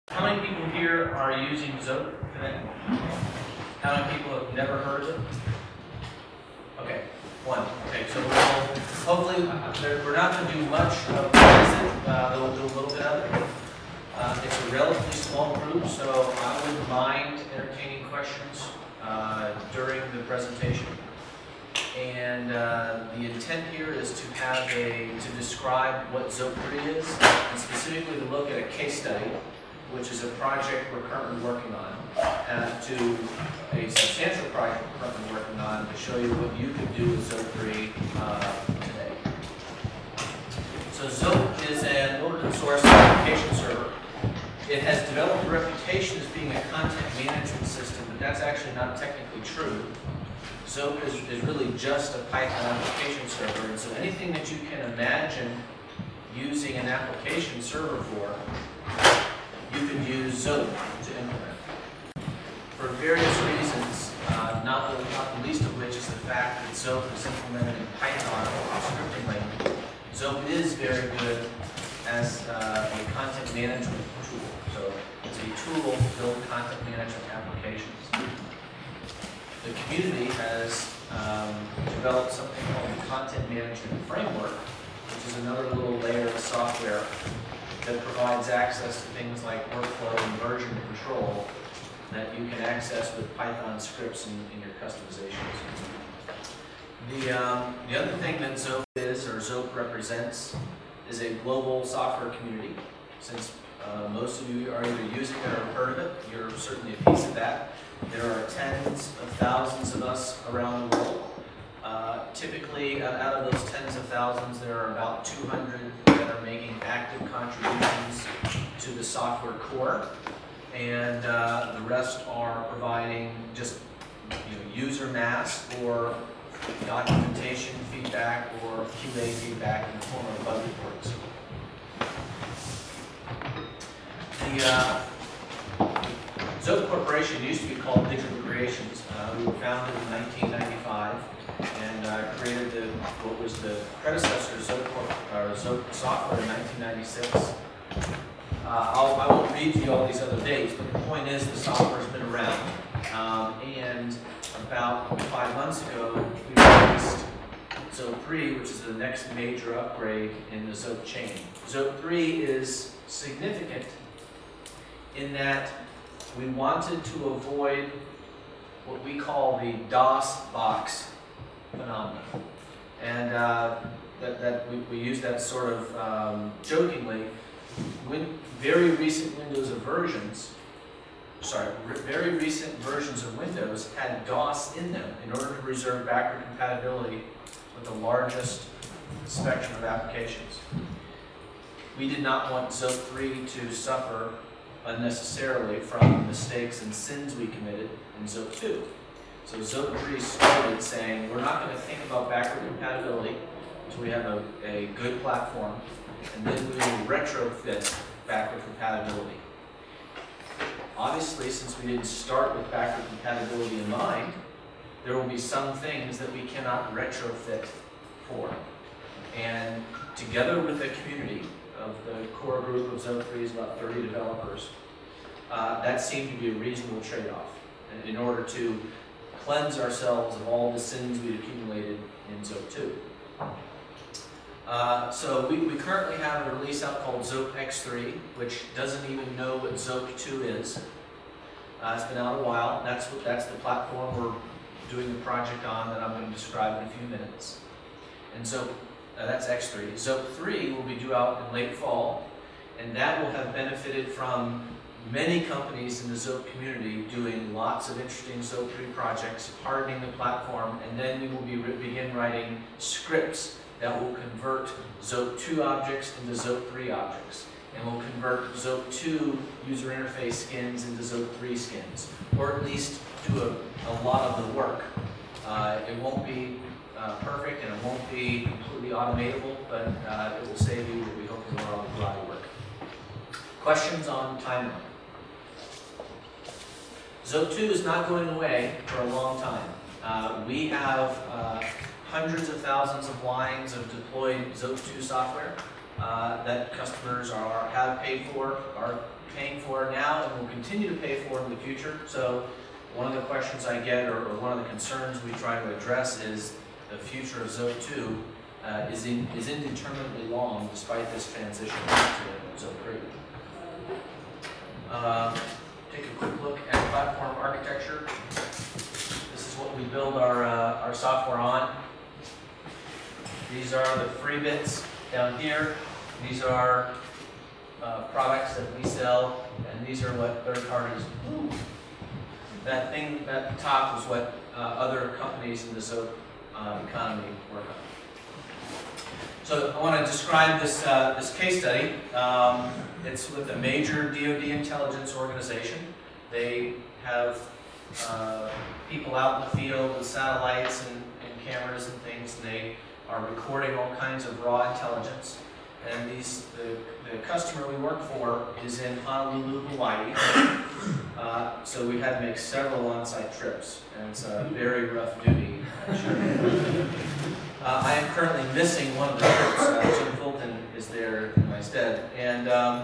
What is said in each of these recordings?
How many people here are using Zope today? How many people have never heard of it? Okay, one. Okay, so hopefully we're not going to do much of it. We'll do a little bit of it. It's a relatively small group, so I wouldn't mind entertaining questions during the presentation. And the intent here is to describe what Zope 3 is, and specifically to look at a case study, which is a project we're currently working on, to a substantial project we're currently working on to show you what you could do with Zope 3 today. So Zope is an open source application server. It has developed a reputation as being a content management system, but that's actually not technically true. Zope is really just a Python application server, and so anything that you can imagine using an application server for, you can use Zope to implement. For various reasons, not the least of which is the fact that Zope is implemented in Python, a scripting language. Zope is very good as a content management tool. So it's a tool to build content management applications. The community has developed something called the Content Management Framework, which is another little layer of software that provides access to things like workflow and version control that you can access with Python scripts in your customizations. The other thing that Zope is, or Zope represents, is a global software community. Since most of you are either using it or have heard of it, you're certainly a piece of that. There are tens of thousands of us around the world. Typically, out of those tens of thousands, there are about 200 that are making active contributions to the software core, and the rest are providing just user mass or documentation feedback or QA feedback in the form of bug reports. Zope Corporation used to be called Digital Creations. We were founded in 1995 and created what was the predecessor of Zope Software in 1996. I won't read to you all these other dates, but the point is the software has been around. And about 5 months ago, we released Zope 3, which is the next major upgrade in the Zope chain. Zope 3 is significant in that we wanted to avoid what we call the DOS box phenomenon. And that we use that sort of jokingly. Very recent versions of Windows had DOS in them in order to preserve backward compatibility with the largest spectrum of applications. We did not want Zope 3 to suffer unnecessarily from mistakes and sins we committed in Zope 2. So Zope 3 started saying, we're not going to think about backward compatibility until we have a good platform, and then we will retrofit backward compatibility. Obviously, since we didn't start with backward compatibility in mind, there will be some things that we cannot retrofit for. And together with the community of the core group of Zope 3 is about 30 developers, that seemed to be a reasonable trade-off in order to cleanse ourselves of all the sins we'd accumulated in Zope 2. So we currently have a release out called Zope X3, which doesn't even know what Zope 2 is. It's been out a while. That's the platform we're doing the project on that I'm going to describe in a few minutes. And so that's X3. Zope 3 will be due out in late fall, and that will have benefited from many companies in the Zope community doing lots of interesting Zope 3 projects, hardening the platform, and then we will begin writing scripts that will convert Zope 2 objects into Zope 3 objects, and will convert Zope 2 user interface skins into Zope 3 skins, or at least do a lot of the work. It won't be perfect, and it won't be completely automatable, but it will save you what we hope is a lot of work. Questions on timeline? Zope 2 is not going away for a long time. We have hundreds of thousands of lines of deployed Zope 2 software that customers have paid for, are paying for now and will continue to pay for in the future. So one of the questions I get, or one of the concerns we try to address, is the future of Zope 2 is indeterminately long despite this transition to Zope 3. Take a quick look at platform architecture. This is what we build our software on. These are the free bits down here. These are products that we sell, and these are what third parties. That thing at the top is what other companies in the Zope economy work on. So I want to describe this case study. It's with a major DoD intelligence organization. They have people out in the field with satellites and cameras and things, and they are recording all kinds of raw intelligence. And the customer we work for is in Honolulu, Hawaii. So we had to make several on-site trips, and it's a very rough duty. I am currently missing one of the trips. Jim Fulton is there in my stead. And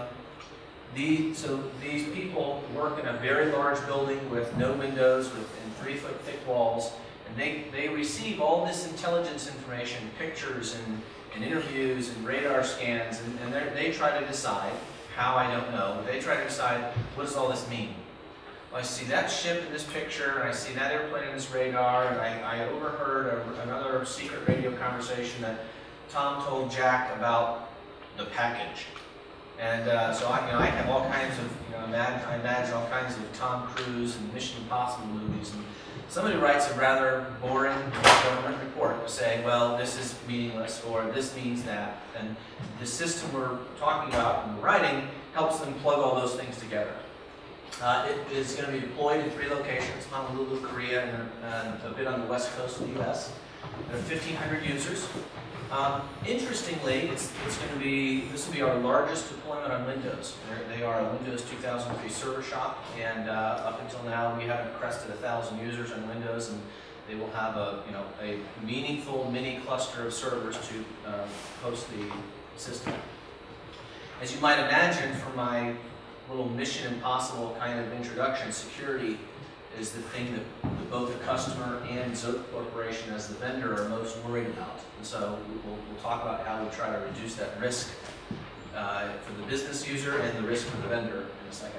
so these people work in a very large building with no windows and 3-foot thick walls, and they receive all this intelligence information, pictures and interviews and radar scans, and they try to decide, how I don't know, but they try to decide, what does all this mean? Well, I see that ship in this picture, and I see that airplane in this radar, and I overheard another secret radio conversation that Tom told Jack about the package. And so I have all kinds of, I imagine all kinds of Tom Cruise and Mission Impossible movies. And somebody writes a rather boring government report to say, well, this is meaningless, or this means that. And the system we're talking about in the writing helps them plug all those things together. It is going to be deployed in 3 locations, Honolulu, Korea, and a bit on the west coast of the U.S. There are 1,500 users. Interestingly, this will be our largest deployment on Windows. They are a Windows 2003 server shop, and up until now we haven't crested 1,000 users on Windows, and they will have a meaningful mini cluster of servers to host the system. As you might imagine from my little Mission Impossible kind of introduction, security is the thing that both the customer and Zope Corporation as the vendor are most worried about. And so we'll talk about how we try to reduce that risk for the business user and the risk for the vendor in a second.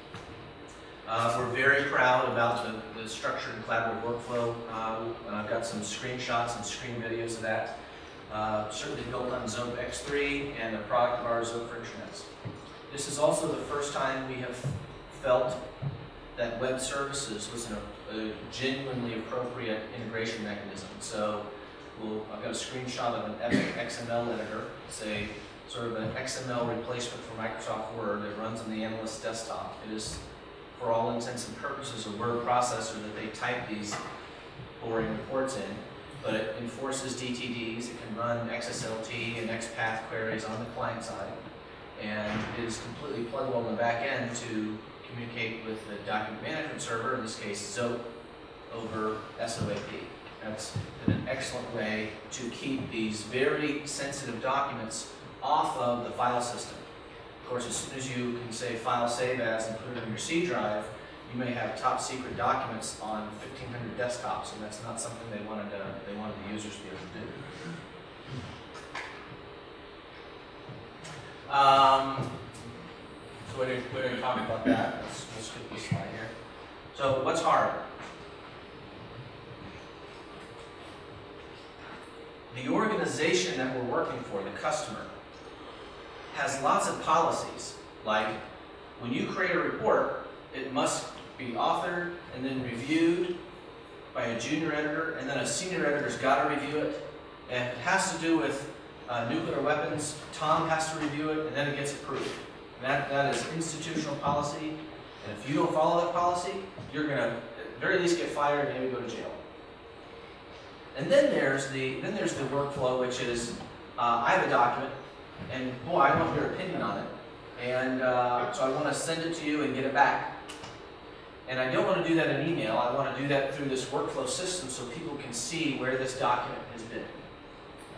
We're very proud about the structured and collaborative workflow, and I've got some screenshots and screen videos of that. Certainly built on Zope X3 and a product of ours, Zope for Intranets. This is also the first time we have felt that web services was a genuinely appropriate integration mechanism. So I've got a screenshot of an Epic XML editor, say sort of an XML replacement for Microsoft Word that runs on the analyst's desktop. It is, for all intents and purposes, a word processor that they type these boring reports in, but it enforces DTDs. It can run XSLT and XPath queries on the client side, and it is completely pluggable on the back end to communicate with the document management server, in this case Zope, over SOAP. That's been an excellent way to keep these very sensitive documents off of the file system. Of course, as soon as you can say file save as and put it on your C drive, you may have top secret documents on 1,500 desktops, and that's not something they wanted the users to be able to do. So we're going to talk about that. Let's skip this slide here. So what's hard? The organization that we're working for, the customer, has lots of policies. Like when you create a report, it must be authored and then reviewed by a junior editor, and then a senior editor's got to review it. And if it has to do with nuclear weapons, Tom has to review it, and then it gets approved. That is institutional policy, and if you don't follow that policy, you're going to at the very least get fired and maybe go to jail. And then there's the workflow, which is I have a document, and boy, I want your opinion on it, and so I want to send it to you and get it back. And I don't want to do that in email. I want to do that through this workflow system so people can see where this document has been.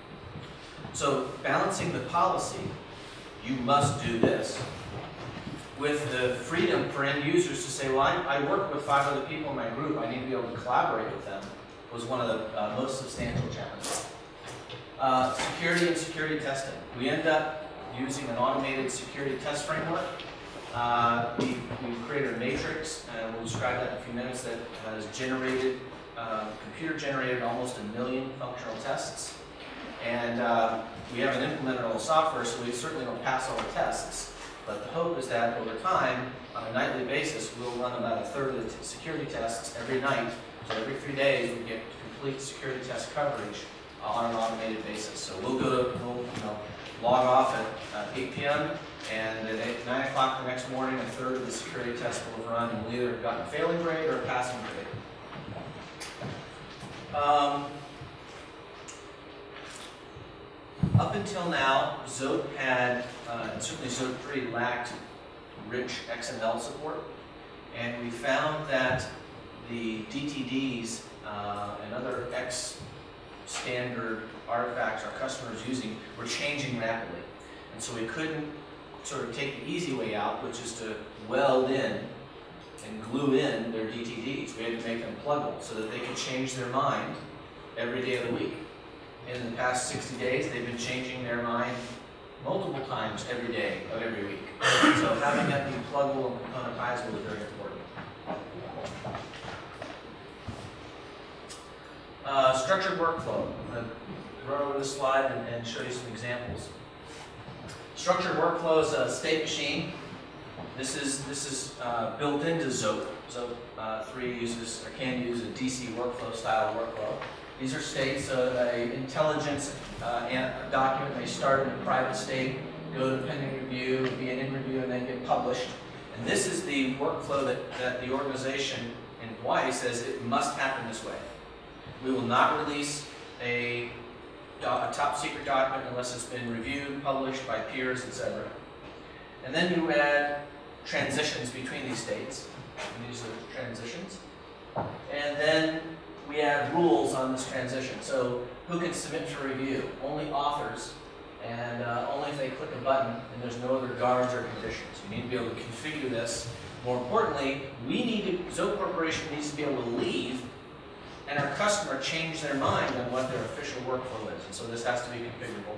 So balancing the policy, you must do this. with the freedom for end users to say, well, I work with 5 other people in my group, I need to be able to collaborate with them, was one of the most substantial challenges. Security and security testing. We end up using an automated security test framework. We've created a matrix, and we'll describe that in a few minutes, that has generated, computer generated almost 1 million functional tests. And we haven't implemented all the software, so we certainly don't pass all the tests. But the hope is that over time, on a nightly basis, we'll run about 1/3 of the security tests every night. So every 3 days, we get complete security test coverage on an automated basis. So we'll log off at 8 p.m. and at 9 o'clock the next morning, 1/3 of the security tests will have run, and we'll either have gotten a failing grade or a passing grade. Up until now, Zope had, and certainly Zope 3 lacked rich XML support, and we found that the DTDs and other X standard artifacts our customers using were changing rapidly. And so we couldn't sort of take the easy way out, which is to weld in and glue in their DTDs. We had to make them pluggable so that they could change their mind every day of the week. In the past 60 days, they've been changing their mind multiple times every day of every week. So having that be pluggable and componentizable is very important. Structured workflow. I'm going to run over this slide and show you some examples. Structured workflow is a state machine. This is built into Zope. Zope 3 uses or can use a DC workflow style workflow. These are states. An intelligence document may start in a private state, go to pending review, be in review, and then get published. And this is the workflow that the organization in Hawaii says it must happen this way. We will not release a top secret document unless it's been reviewed, published by peers, etc. And then you add transitions between these states. And these are transitions. And then we add rules on this transition. So who can submit for review? Only authors, and only if they click a button, and there's no other guards or conditions. You need to be able to configure this. More importantly, Zope Corporation needs to be able to leave and our customer change their mind on what their official workflow is. And so this has to be configurable.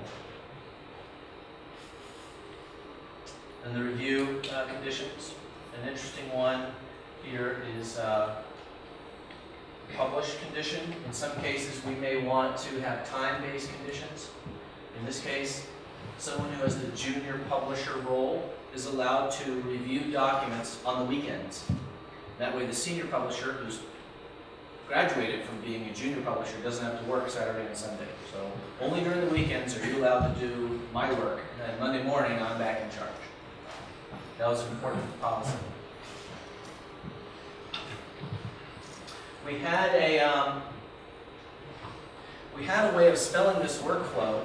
And the review conditions. An interesting one here is publish condition. In some cases, we may want to have time-based conditions. In this case, someone who has the junior publisher role is allowed to review documents on the weekends. That way the senior publisher, who's graduated from being a junior publisher, doesn't have to work Saturday and Sunday. So only during the weekends are you allowed to do my work, and then Monday morning I'm back in charge. That was an important policy. We had a way of spelling this workflow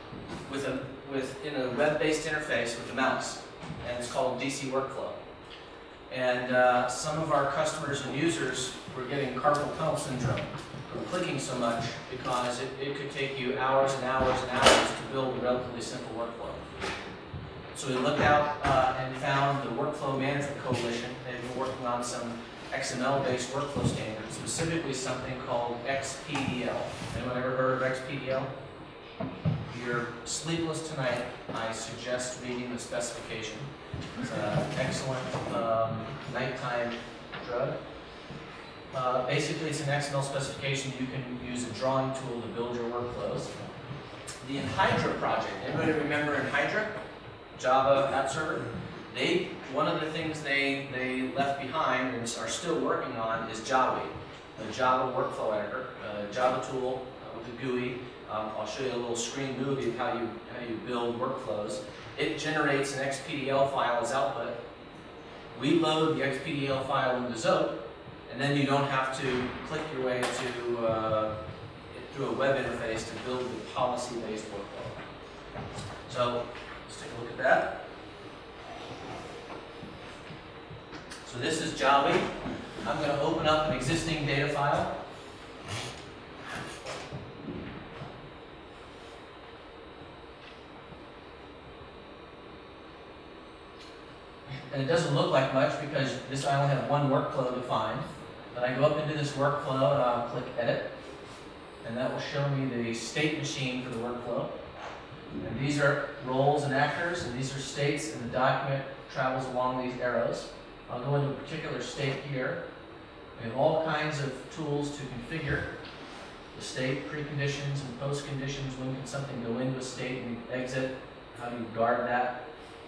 in a web-based interface with the mouse, and it's called DC Workflow. And some of our customers and users were getting carpal tunnel syndrome from clicking so much because it could take you hours and hours and hours to build a relatively simple workflow. So we looked out and found the Workflow Management Coalition. They've been working on some XML-based workflow standards, specifically something called XPDL. Anyone ever heard of XPDL? If you're sleepless tonight, I suggest reading the specification. It's an excellent nighttime drug. Basically, it's an XML specification. You can use a drawing tool to build your workflows. The Hydra project. Anybody remember Hydra? Java app server? One of the things they left behind and are still working on is Jawi, the Java workflow editor, a Java tool with a GUI. I'll show you a little screen movie of how you build workflows. It generates an XPDL file as output. We load the XPDL file into Zope, and then you don't have to click your way through a web interface to build the policy-based workflow. So let's take a look at that. So this is Jawi. I'm going to open up an existing data file. And it doesn't look like much because I only have one workflow defined. But I go up into this workflow and I'll click Edit. And that will show me the state machine for the workflow. And these are roles and actors, and these are states, and the document travels along these arrows. I'll go into a particular state here. We have all kinds of tools to configure the state, preconditions and postconditions. When can something go into a state and exit? How do you guard that?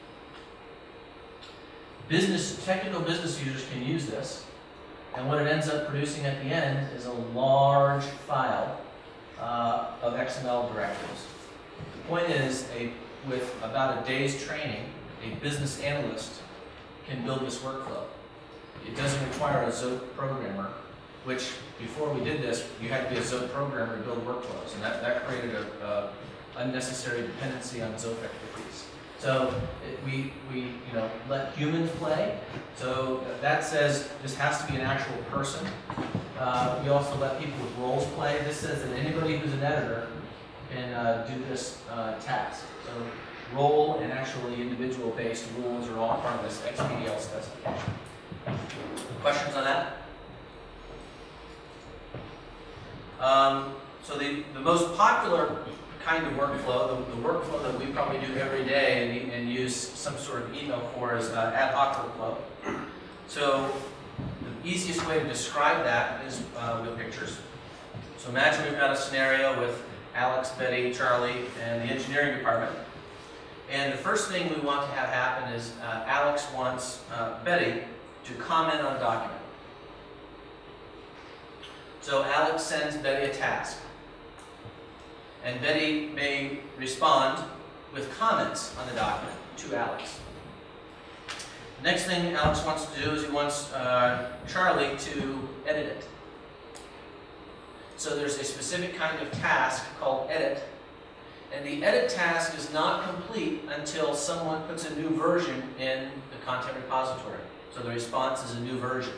Technical business users can use this, and what it ends up producing at the end is a large file of XML directives. The point is, with about a day's training, a business analyst can build this workflow. It doesn't require a Zope programmer, which before we did this, you had to be a Zope programmer to build workflows, and that created a unnecessary dependency on Zope expertise. So we let humans play. So that says this has to be an actual person. We also let people with roles play. This says that anybody who's an editor can do this task. So role and actually individual-based rules are all part of this XPDL specification. Questions on that? So the most popular kind of workflow, the workflow that we probably do every day and use some sort of email for is ad hoc workflow. So the easiest way to describe that is with pictures. So imagine we've got a scenario with Alex, Betty, Charlie, and the engineering department. And the first thing we want to have happen is Alex wants Betty to comment on a document. So Alex sends Betty a task. And Betty may respond with comments on the document to Alex. The next thing Alex wants to do is he wants Charlie to edit it. So there's a specific kind of task called edit. And the edit task is not complete until someone puts a new version in the content repository. So the response is a new version.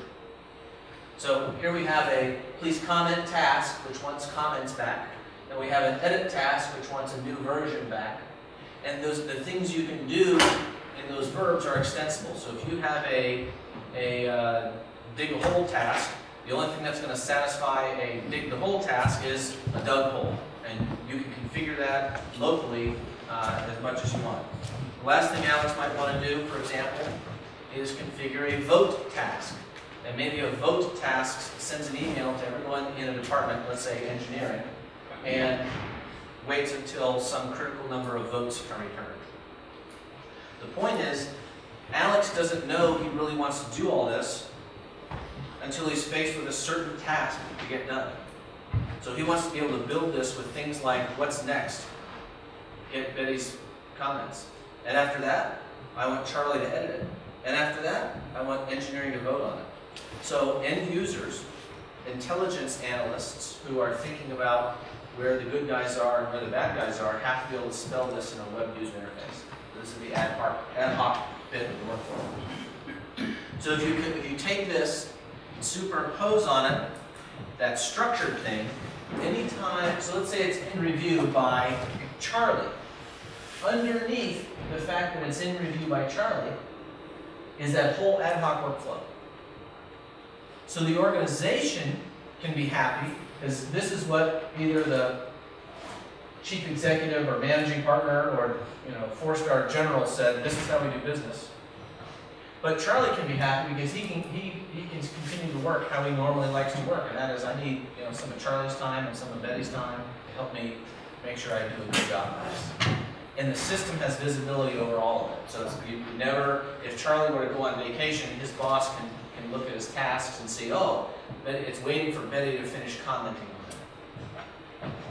So here we have a please comment task, which wants comments back. And we have an edit task, which wants a new version back. And the things you can do in those verbs are extensible. So if you have a dig a hole task, the only thing that's going to satisfy a dig the hole task is a dug hole. And you can configure that locally as much as you want. The last thing Alex might want to do, for example, is configure a vote task. And maybe a vote task sends an email to everyone in a department, let's say engineering, and waits until some critical number of votes are returned. The point is, Alex doesn't know he really wants to do all this until he's faced with a certain task to get done. So he wants to be able to build this with things like, what's next? Get Betty's comments. And after that, I want Charlie to edit it. And after that, I want engineering to vote on it. So end users, intelligence analysts who are thinking about where the good guys are and where the bad guys are have to be able to spell this in a web user interface. This is the ad hoc bit of the workflow. So if you take this and superimpose on it that structured thing, anytime, so let's say it's in review by Charlie. Underneath the fact that it's in review by Charlie is that whole ad hoc workflow. So the organization can be happy because this is what either the chief executive or managing partner or four-star general said, this is how we do business. But Charlie can be happy because he can continue to work how he normally likes to work, and that is I need some of Charlie's time and some of Betty's time to help me make sure I do a good job of this. And the system has visibility over all of it. So if Charlie were to go on vacation, his boss can look at his tasks and see, oh, it's waiting for Betty to finish commenting on it.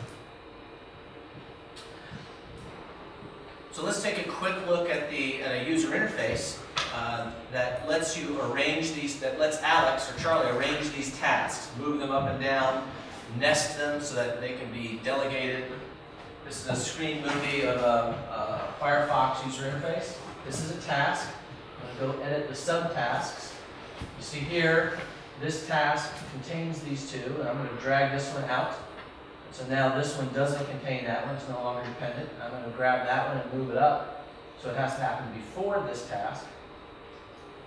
So let's take a quick look at a user interface that lets you arrange these, that lets Alex or Charlie arrange these tasks, move them up and down, nest them so that they can be delegated. This is a screen movie of a Firefox user interface. This is a task. I'm going to go edit the subtasks. You see here, this task contains these two, and I'm going to drag this one out. So now this one doesn't contain that one, it's no longer dependent. I'm going to grab that one and move it up. So it has to happen before this task.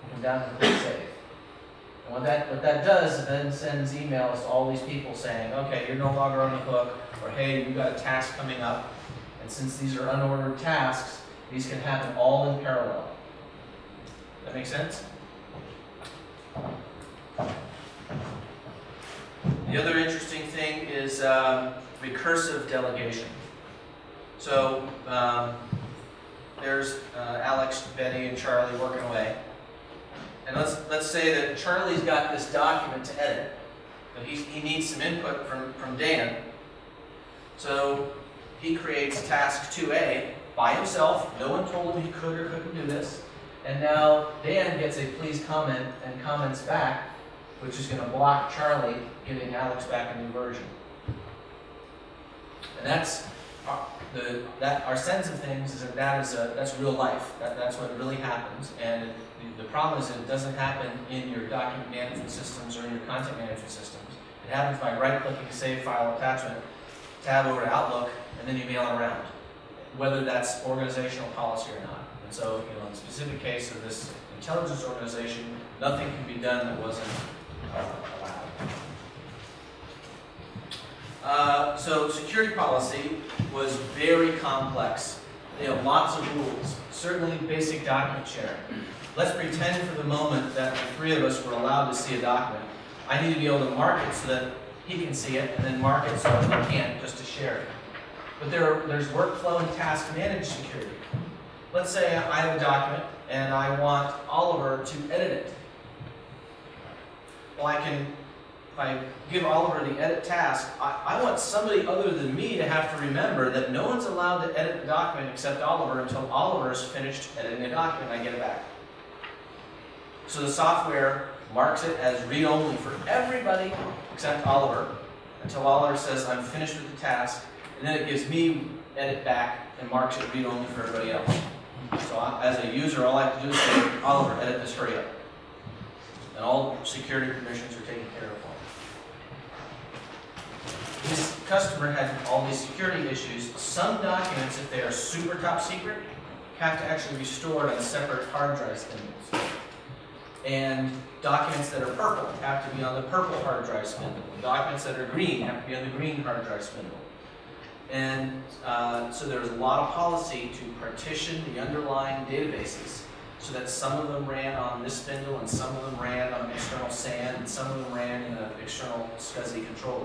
come down to click save. And what that does is then sends emails to all these people saying, okay, you're no longer on the hook, or hey, you've got a task coming up. And since these are unordered tasks, these can happen all in parallel. That make sense? The other interesting thing is recursive delegation. So there's Alex, Betty, and Charlie working away. And let's say that Charlie's got this document to edit, but he needs some input from Dan. So he creates task 2A by himself. No one told him he could or couldn't do this. And now Dan gets a please comment and comments back, which is going to block Charlie giving Alex back a new version. And that's our sense of things is that's real life. That's what really happens. And the problem is that it doesn't happen in your document management systems or in your content management systems. It happens by right-clicking Save File Attachment, tab over to Outlook, and then you mail it around, whether that's organizational policy or not. And so, in the specific case of this intelligence organization, nothing can be done that wasn't allowed. So security policy was very complex. They have lots of rules, certainly basic document sharing. Let's pretend for the moment that the three of us were allowed to see a document. I need to be able to mark it so that he can see it, and then mark it so that he can't, just to share it. But there's workflow and task managed security. Let's say I have a document and I want Oliver to edit it. Well, if I give Oliver the edit task, I want somebody other than me to have to remember that no one's allowed to edit the document except Oliver until Oliver's finished editing the document and I get it back. So the software marks it as read-only for everybody except Oliver until Oliver says, I'm finished with the task, and then it gives me edit back and marks it read-only for everybody else. So as a user, all I have to do is say, Oliver, edit this, hurry up. And all security permissions are taken care of for me. This customer had all these security issues. Some documents, if they are super top secret, have to actually be stored on separate hard drive spindles. And documents that are purple have to be on the purple hard drive spindle. Documents that are green have to be on the green hard drive spindle. And so there's a lot of policy to partition the underlying databases so that some of them ran on this spindle and some of them ran on external SAN and some of them ran in an external SCSI controller.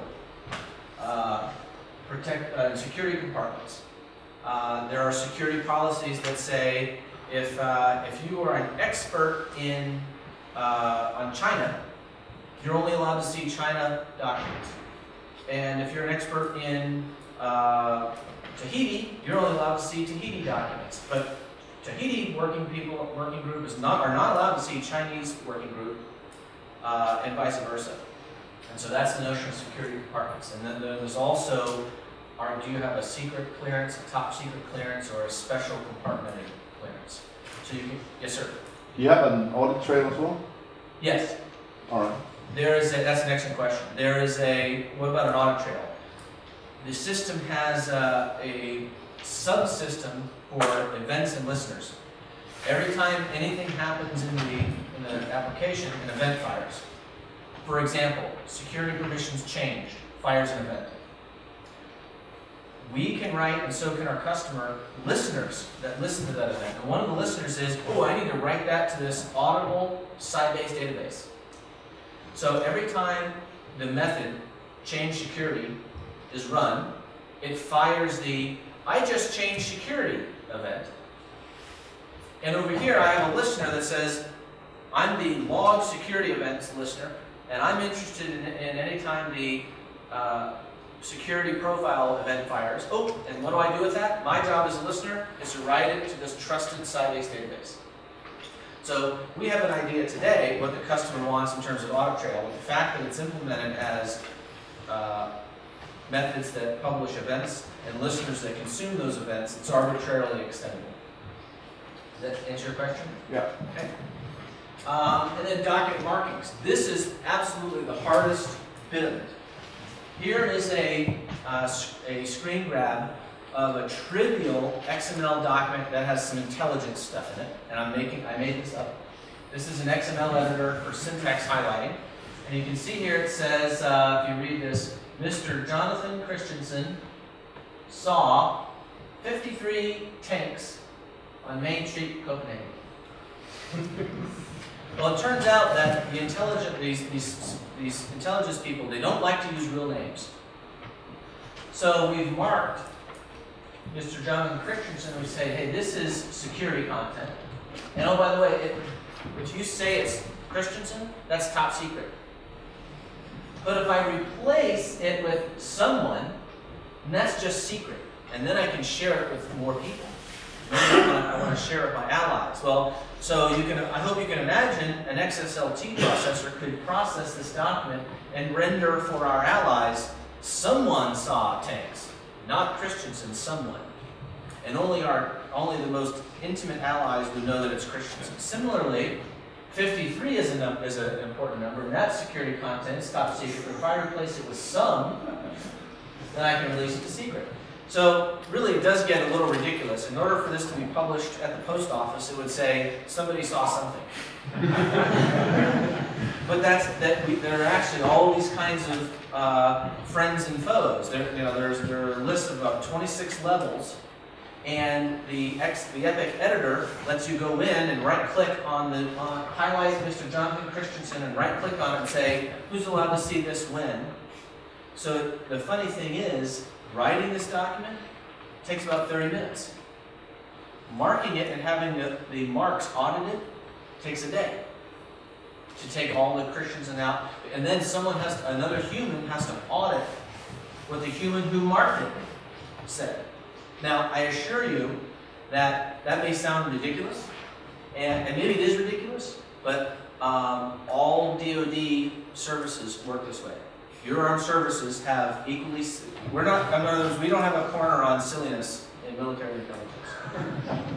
Security compartments. There are security policies that say if you are an expert on China, you're only allowed to see China documents. And if you're an expert in Tahiti, you're only allowed to see Tahiti documents. But Tahiti working group are not allowed to see Chinese working group, and vice versa. And so that's the notion of security compartments. And then there's also, do you have a secret clearance, a top secret clearance, or a special compartmented clearance? So you can, yes, sir. Do you have an audit trail as well? Yes. All right. That's an excellent question. What about an audit trail? The system has a subsystem for events and listeners. Every time anything happens in the application, an event fires. For example, security permissions changed, fires an event. We can write, and so can our customer, listeners that listen to that event. And one of the listeners is, I need to write that to this auditable Sybase database. So every time the method change security is run, it fires the I just changed security event. And over here I have a listener that says, I'm the log security events listener, and I'm interested in any time the security profile event fires. And what do I do with that? My job as a listener is to write it to this trusted Sybase database. So we have an idea today what the customer wants in terms of audit trail, but the fact that it's implemented as methods that publish events and listeners that consume those events, it's arbitrarily extendable. Does that answer your question? Yeah. Okay. And then document markings. This is absolutely the hardest bit of it. Here is a screen grab of a trivial XML document that has some intelligence stuff in it, and I made this up. This is an XML editor for syntax highlighting. And you can see here it says, if you read this, Mr. Jonathan Christensen saw 53 tanks on Main Street, Copenhagen. Well, it turns out that the these intelligence people, they don't like to use real names. So we've marked Mr. Jonathan Christensen. We say, hey, this is security content. And oh, by the way, if you say it's Christensen, that's top secret. But if I replace it with someone, then that's just secret. And then I can share it with more people. I want to share it with my allies. Well, so I hope you can imagine an XSLT processor could process this document and render for our allies, someone saw tanks, not Christensen, someone. And only the most intimate allies would know that it's Christensen. Similarly, 53 is an important number, and that's security content, it's top secret. But if I replace it with some, then I can release it to secret. So really, it does get a little ridiculous. In order for this to be published at the post office, it would say somebody saw something. But there are actually all these kinds of friends and foes. There are a list of about 26 levels, and the Epic editor lets you go in and right-click on highlight Mr. Jonathan Christensen and right-click on it and say who's allowed to see this when. So the funny thing is, writing this document takes about 30 minutes. Marking it and having the marks audited takes a day to take all the Christensen out. And then another human has to audit what the human who marked it said. Now, I assure you that may sound ridiculous, and maybe it is ridiculous, but all DoD services work this way. Your armed services have equally. We don't have a corner on silliness in military intelligence.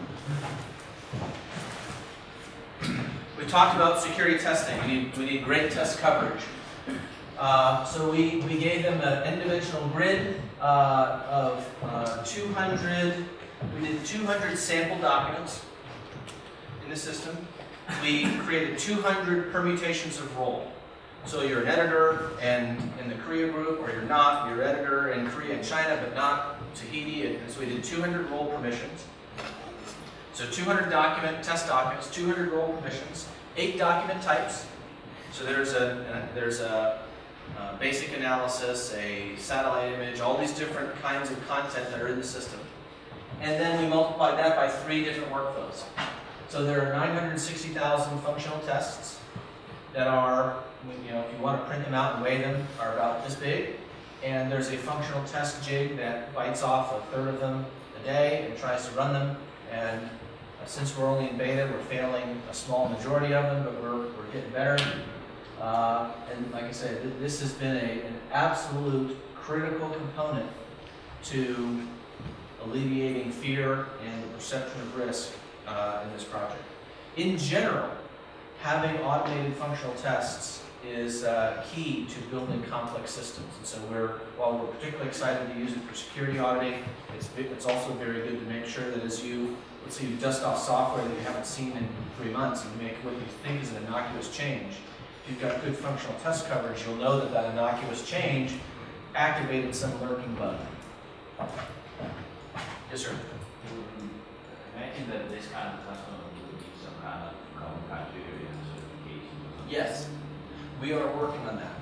We talked about security testing. We need great test coverage. So we gave them an n-dimensional grid of 200. We did 200 sample documents in the system. We created 200 permutations of role. So you're an editor and in the Korea group, or you're not. You're an editor in Korea and China, but not Tahiti. And so we did 200 role permissions. So 200 test documents, 200 role permissions, 8 document types. So there's a basic analysis, a satellite image, all these different kinds of content that are in the system. And then we multiplied that by 3 different workflows. So there are 960,000 functional tests that are, if you want to print them out and weigh them, are about this big. And there's a functional test jig that bites off a third of them a day and tries to run them. And since we're only in beta, we're failing a small majority of them, but we're getting better. And like I said, this has been an absolute critical component to alleviating fear and the perception of risk in this project. In general, having automated functional tests is key to building complex systems. And so while we're particularly excited to use it for security auditing, it's also very good to make sure that let's say you dust off software that you haven't seen in 3 months and you make what you think is an innocuous change. If you've got good functional test coverage, you'll know that innocuous change activated some lurking bug. Yes, sir? Imagine that this kind of customer would need some kind of common criteria and certification or something. Yes, we are working on that.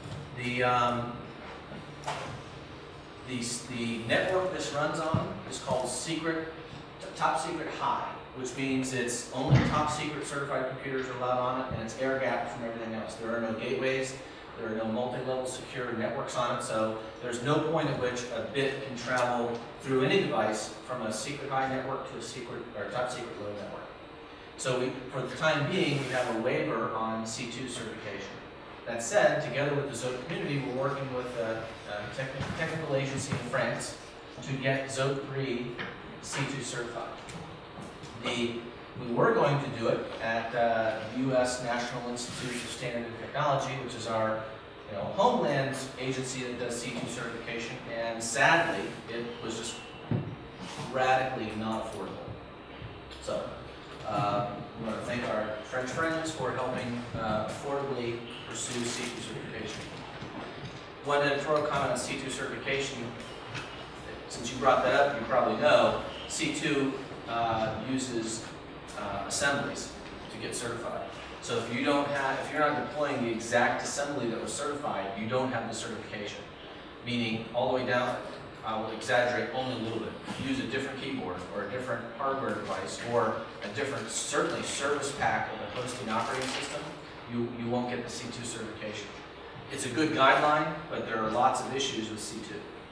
The network this runs on is called Top Secret High, which means it's only top secret certified computers are allowed on it, and it's air gapped from everything else. There are no gateways, there are no multi-level secure networks on it, so there's no point at which a bit can travel through any device from a secret high network to a secret or top secret low network. So for the time being, we have a waiver on C2 certification. That said, together with the Zope community, we're working with a technical agency in France to get Zope 3 C2 certified. We were going to do it at U.S. National Institute of Standard and Technology, which is our homeland agency that does C2 certification, and sadly, it was just radically not affordable. So We want to thank our French friends for helping affordably pursue C2 certification. One editorial comment on C2 certification, since you brought that up, you probably know, C2 uses assemblies to get certified. So if you're not deploying the exact assembly that was certified, you don't have the certification. Meaning, all the way down, I will exaggerate only a little bit. Use a different keyboard or a different hardware device or a different, certainly, service pack of the hosting operating system, you won't get the C2 certification. It's a good guideline, but there are lots of issues with C2.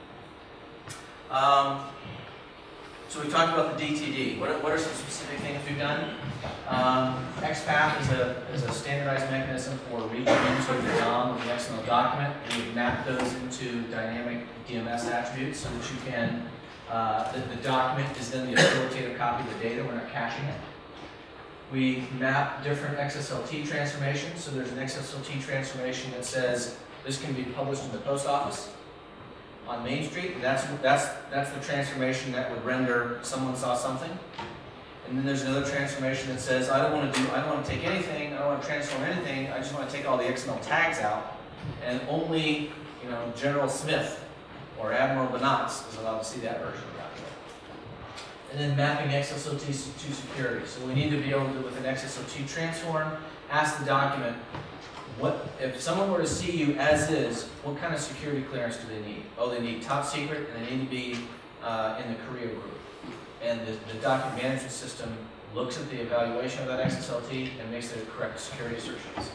So we talked about the DTD. What are some specific things we've done? XPath is a standardized mechanism for reaching into the DOM of the XML document, and we've mapped those into dynamic DMS attributes so that you can, the document is then the authoritative copy of the data. We're not caching it. We map different XSLT transformations. So there's an XSLT transformation that says this can be published in the post office on Main Street. And that's the transformation that would render someone saw something. And then there's another transformation that says I don't want to take anything, I don't want to transform anything, I just want to take all the XML tags out, and only General Smith or Admiral Bonatz is allowed to see that version of the document. And then mapping XSLT to security. So we need to be able to, with an XSLT transform, ask the document, what if someone were to see you as is, what kind of security clearance do they need? Oh, they need top secret, and they need to be in the Korea group. And the document management system looks at the evaluation of that XSLT and makes the correct security assertions.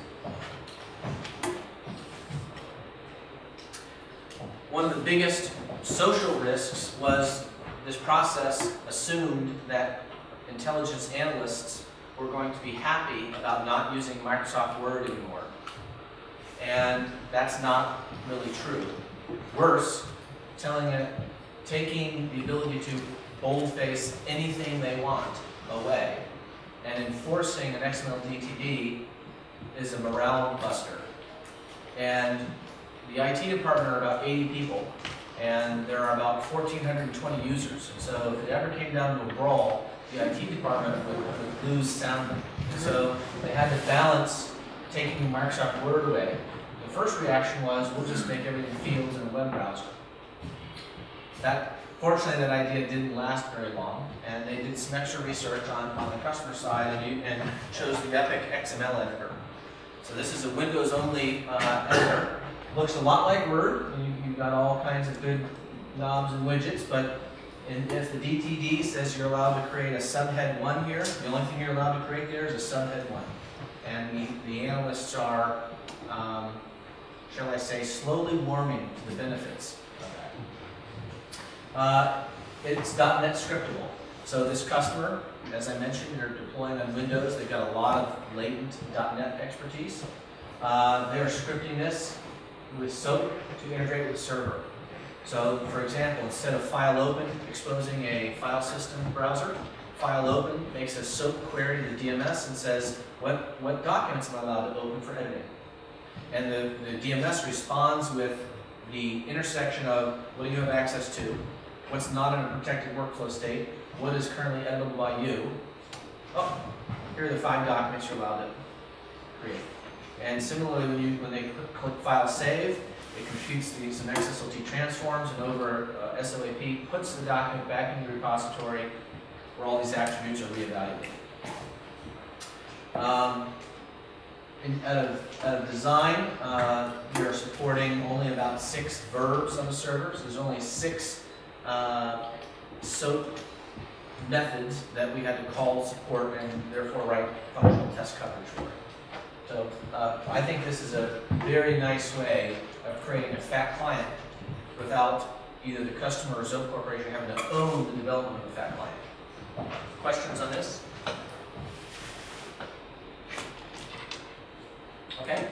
One of the biggest social risks was this process assumed that intelligence analysts were going to be happy about not using Microsoft Word anymore. And that's not really true. Worse, taking the ability to boldface anything they want away and enforcing an XML DTD is a morale buster. And the IT department are about 80 people, and there are about 1,420 users. So if it ever came down to a brawl, the IT department would lose soundly. So they had to balance taking Microsoft Word away. The first reaction was, we'll just make everything fields in a web browser. Fortunately, that idea didn't last very long, and they did some extra research on the customer side and chose the Epic XML editor. So this is a Windows-only editor. Looks a lot like Word. You've got all kinds of good knobs and widgets, but if the DTD says you're allowed to create a subhead 1 here, the only thing you're allowed to create there is a subhead 1. And the analysts are, shall I say, slowly warming to the benefits of that. It's .NET scriptable. So this customer, as I mentioned, they're deploying on Windows. They've got a lot of latent .NET expertise. They're scripting this with SOAP to integrate with the server. So, for example, instead of file open exposing a file system browser, file open makes a SOAP query to the DMS and says, what documents am I allowed to open for editing? And the DMS responds with the intersection of what do you have access to, what's not in a protected workflow state, what is currently editable by you. Oh, here are the 5 documents you're allowed to create. And similarly, when they click File Save, it computes some XSLT transforms and over SOAP puts the document back in the repository where all these attributes are reevaluated. Out of design, we are supporting only about 6 verbs on the server, so there's only 6 SOAP methods that we had to call support and therefore write functional test coverage for. So I think this is a very nice way of creating a fat client without either the customer or Zope Corporation having to own the development of a fat client. Questions on this? Okay.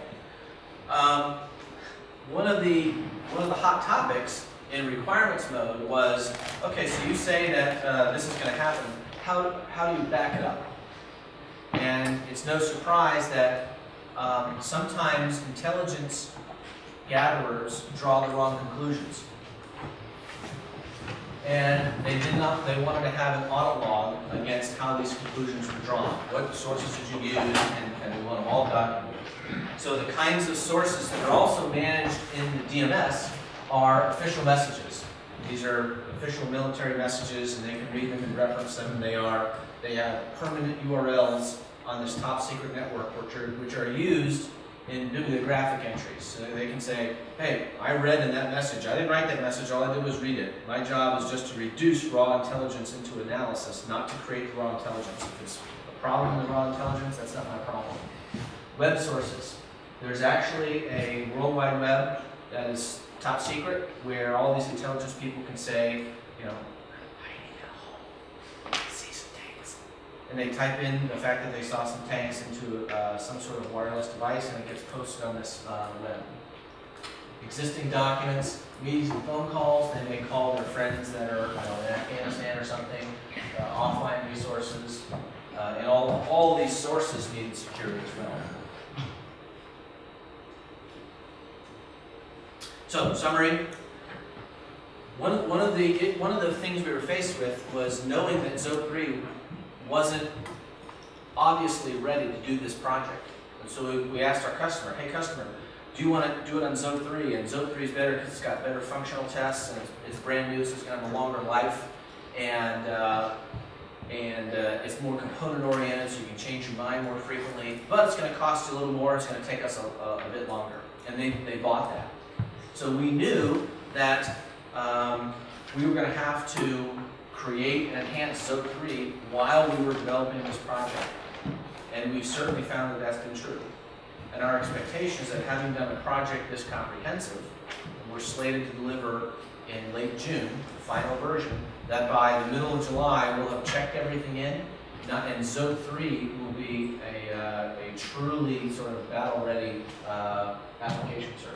One of the hot topics in requirements mode was, okay, so you say that this is going to happen. How do you back it up? And it's no surprise that sometimes intelligence gatherers draw the wrong conclusions. And they wanted to have an audit log against how these conclusions were drawn. What sources did you use, and we want them all documented. So the kinds of sources that are also managed in the DMS are official messages. These are official military messages, and they can read them and reference them. They have permanent URLs on this top secret network, which are used in bibliographic entries. So they can say, hey, I read in that message. I didn't write that message. All I did was read it. My job is just to reduce raw intelligence into analysis, not to create the raw intelligence. If it's a problem in the raw intelligence, that's not my problem. Web sources. There's actually a World Wide Web that is top secret, where all these intelligence people can say, you know, I need a home, see some tanks. And they type in the fact that they saw some tanks into some sort of wireless device, and it gets posted on this web. Existing documents, meetings and phone calls, they may call their friends that are in Afghanistan or something, offline resources, and all these sources need security as well. So, summary. One of the things we were faced with was knowing that Zope3 wasn't obviously ready to do this project. And so we asked our customer, hey customer, do you want to do it on Zope3? And Zope3 is better because it's got better functional tests, and it's brand new, so it's going to have a longer life, and it's more component oriented, so you can change your mind more frequently, but it's going to cost you a little more, it's going to take us a bit longer. And they bought that. So we knew that we were going to have to create and enhance Zope3 while we were developing this project. And we've certainly found that that's been true. And our expectation is that having done a project this comprehensive, we're slated to deliver in late June, the final version, that by the middle of July we'll have checked everything in, and Zope3 will be a truly sort of battle-ready application server.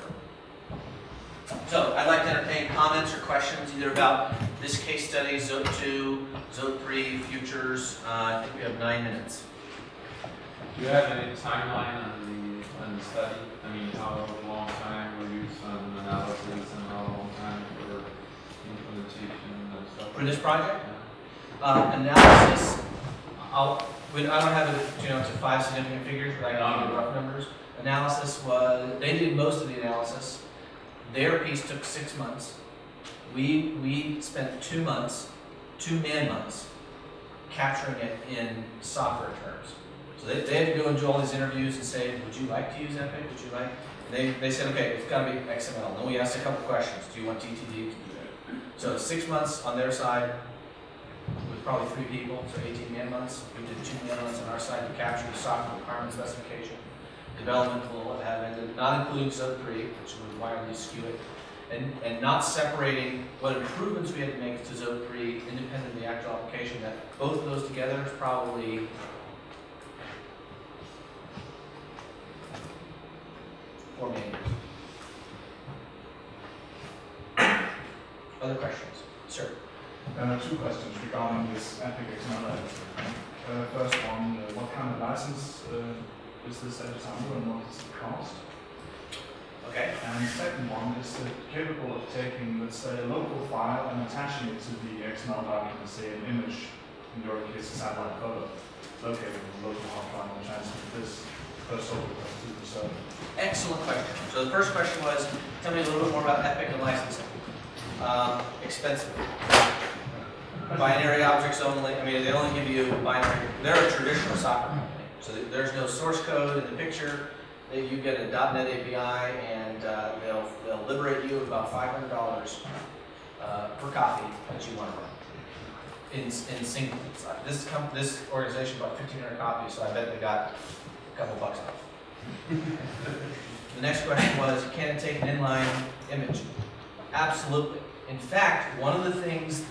So I'd like to entertain comments or questions either about this case study, Zope 2, Zope 3, futures. I think we have 9 minutes. Do you have any timeline on the study? I mean, how long time will you some analysis and how long time for implementation and stuff? For this project? Analysis, I don't have it, to 5 significant figures, but I can give you rough numbers. Analysis was, they did most of the analysis. Their piece took 6 months. We spent 2 months, 2 man-months, capturing it in software terms. So they had to go and do all these interviews and say, would you like to use Epic? Would you like? They said, okay, it's got to be XML. And then we asked a couple questions. Do you want DTD to do that? So 6 months on their side, with probably 3 people, so 18 man-months. We did 2 man-months on our side to capture the software requirement specification. Development will have ended, not including Zope 3, which would wildly skew it, and not separating what improvements we had to make to Zope 3 independent of the actual application. That both of those together is probably 4 million. Other questions? Sir? 2 questions regarding this Epic XML. First one, what kind of license is this edit under and what is the cost? Okay. And the second one, is it capable of taking, let's say, a local file and attaching it to the XML document, say an image, in your case a satellite photo, located in the local hotline and transmit this first over to the server? Excellent question. So the first question was, tell me a little bit more about Epic and licensing. Expensive. Binary objects only. I mean, they only give you binary. They're a traditional software company. So there's no source code in the picture. You get a .NET API, and they'll liberate you about $500 per copy that you want to run. In single, this organization bought 1,500 copies, so I bet they got a couple bucks off. The next question was, can it take an inline image? Absolutely. In fact, one of the things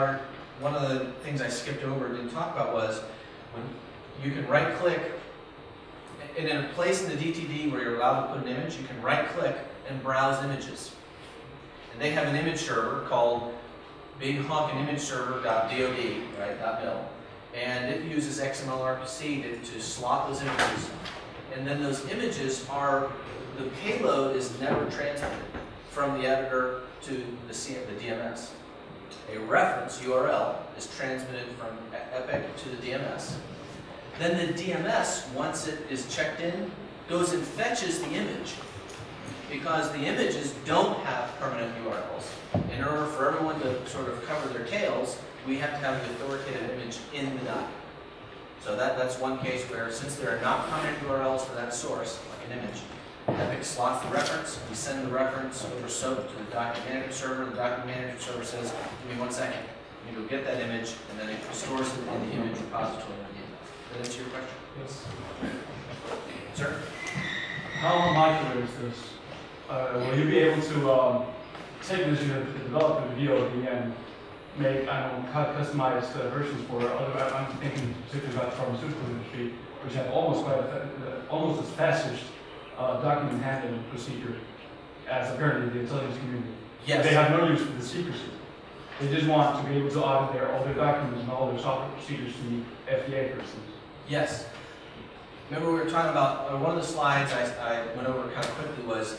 I skipped over and didn't talk about was when you can right-click, and in a place in the DTD where you're allowed to put an image, you can right-click and browse images. And they have an image server called big-honkin-image-server.dod, right, .mil, and it uses XML RPC to slot those images. And then those images the payload is never transmitted from the editor to the DMS. a reference URL is transmitted from Epic to the DMS. Then the DMS, once it is checked in, goes and fetches the image. Because the images don't have permanent URLs. In order for everyone to sort of cover their tails, we have to have the authoritative image in the document. So that's one case where, since there are not permanent URLs for that source, like an image, Epic slots the reference, we send the reference over SOAP to the document management server, the document management server says, give me 1 second, you go get that image, and then it stores it in the image repository on the DMS. Did that answer your question? Yes. Sir? How modular is this? Will you be able to take this, develop a VOD and make, customized versions for other, I'm thinking particularly about the pharmaceutical industry, which have almost as fastest document handling procedure as apparently the intelligence community. Yes. They have no use for the secrecy. They just want to be able to audit all their documents and all their software procedures to the FDA, for instance. Yes. Remember we were talking about, one of the slides I went over kind of quickly was,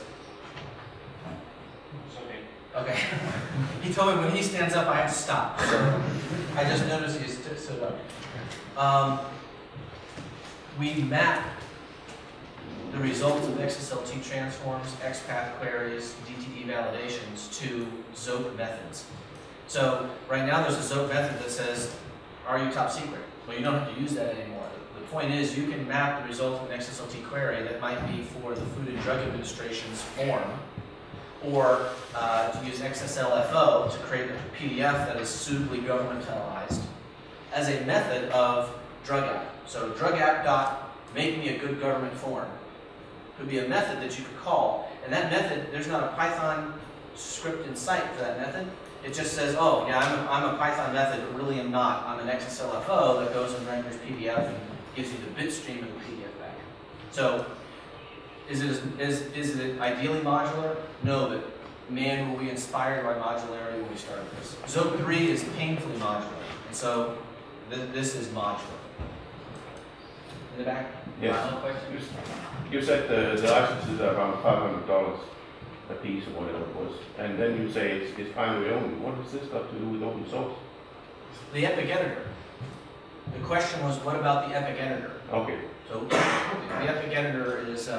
okay. He told me when he stands up, I have to stop. So I just noticed he stood up. We map the results of XSLT transforms, XPath queries, DTD validations to ZOAP methods. So right now there's a ZOAP method that says, are you top secret? Well, you don't have to use that anymore. The point is you can map the result of an XSLT query that might be for the Food and Drug Administration's form, or to use XSLFO to create a PDF that is suitably governmentalized as a method of drug app. So drug app dot make me a good government form could be a method that you could call. And that method, there's not a Python script in sight for that method. It just says, oh, yeah, I'm a Python method, but really I'm not. I'm an XSLFO that goes and renders PDF and gives you the bit stream of the PDF back. So is it ideally modular? No, but man, were we inspired by modularity when we started this. ZOAP 3 is painfully modular, and so this is modular. In the back? Yes. Final question? You said the licenses are around $500 a piece or whatever it was, and then you say it's binary only. What has this got to do with open source? The Epic editor. The question was, what about the Epic editor? Okay. So the Epic editor is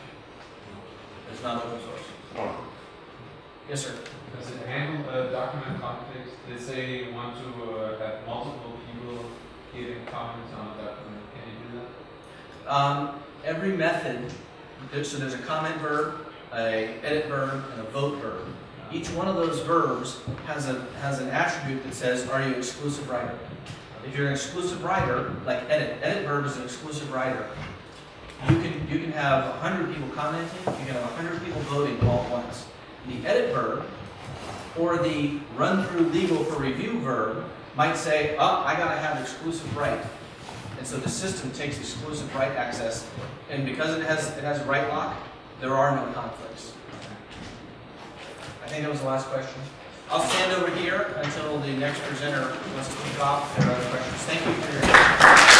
not open source. All right. Yes, sir. Does it handle document conflicts? They say you want to have multiple people giving comments on a document. Can you do that? Every method, so there's a comment verb, a edit verb, and a vote verb. Each one of those verbs has an attribute that says, are you exclusive writer? If you're an exclusive writer, like edit verb is an exclusive writer. You can have 100 people commenting, you can have 100 people voting all at once. The edit verb, or the run through legal for review verb, might say, oh, I gotta have exclusive right. And so the system takes exclusive right access, and because it has write lock, there are no conflicts. I think that was the last question. I'll stand over here until the next presenter wants to kick off if there are other questions. Thank you for your attention.